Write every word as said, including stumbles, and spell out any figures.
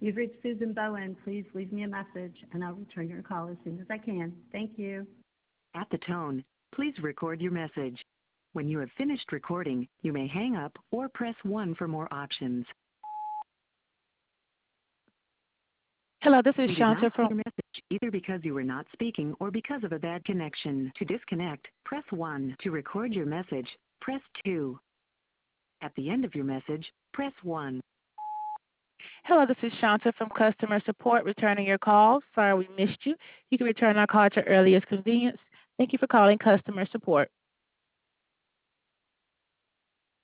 You've reached Susan Bowen. Please leave me a message, and I'll return your call as soon as I can. Thank you. At the tone, please record your message. When you have finished recording, you may hang up or press one for more options. Hello, this is We did not Shanta get from. your message either because you were not speaking or because of a bad connection. To disconnect, press one. To record your message, press two. At the end of your message, press one. Hello, this is Shanta from customer support, returning your call. Sorry we missed you. You can return our call at your earliest convenience. Thank you for calling customer support.